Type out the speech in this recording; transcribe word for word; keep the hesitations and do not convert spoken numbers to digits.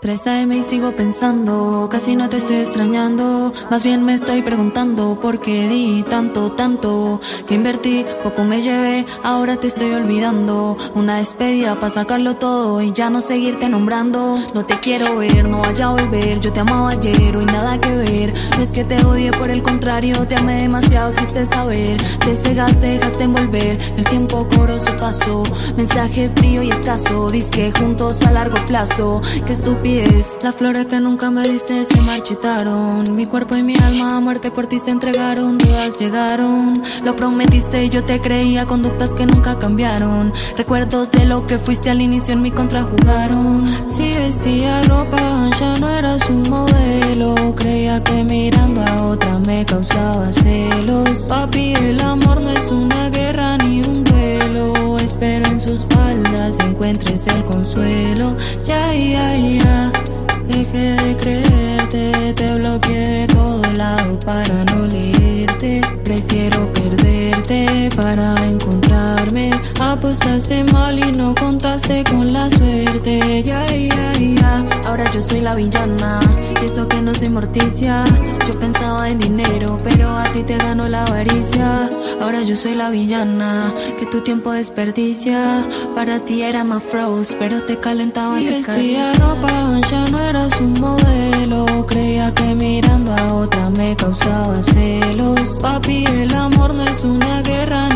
tres a eme y sigo pensando, casi no te estoy extrañando. Más bien me estoy preguntando por qué di tanto, tanto que invertí, poco me llevé, ahora te estoy olvidando. Una despedida para sacarlo todo y ya no seguirte nombrando. No te quiero ver, no vaya a volver, yo te amaba ayer, hoy nada que ver. No es que te odie, por el contrario, te amé demasiado, triste saber. Te cegaste, dejaste envolver, el tiempo cobró su paso. Mensaje frío y escaso, disque juntos a largo plazo. Qué estúpido. Las flores que nunca me diste se marchitaron. Mi cuerpo y mi alma a muerte por ti se entregaron. Dudas llegaron, lo prometiste y yo te creía. Conductas que nunca cambiaron. Recuerdos de lo que fuiste al inicio en mi contra jugaron. Si vestía ropa ya no eras un modelo. Creía que mirando a otra me causaba celos. Papi, el amor no es una guerra ni un duelo. Espero en sus faldas encuentres el consuelo. Ya, ya, ya. Dejé de creerte, te bloqueé de todo lado para no leerte. Prefiero perderte para encontrarme. Apostaste mal y no contaste con la suerte. Ya, ya, ya. Ahora yo soy la villana y eso que no soy Morticia. Yo pensaba en dinero, pero a ti te ganó la avaricia. Ahora yo soy la villana que tu tiempo desperdicia. Para ti era más froze, pero te calentaba en las caricias. Ropa ya no eras un modelo. Creía que mirando a otra me causaba celos. Papi, el amor no es una guerra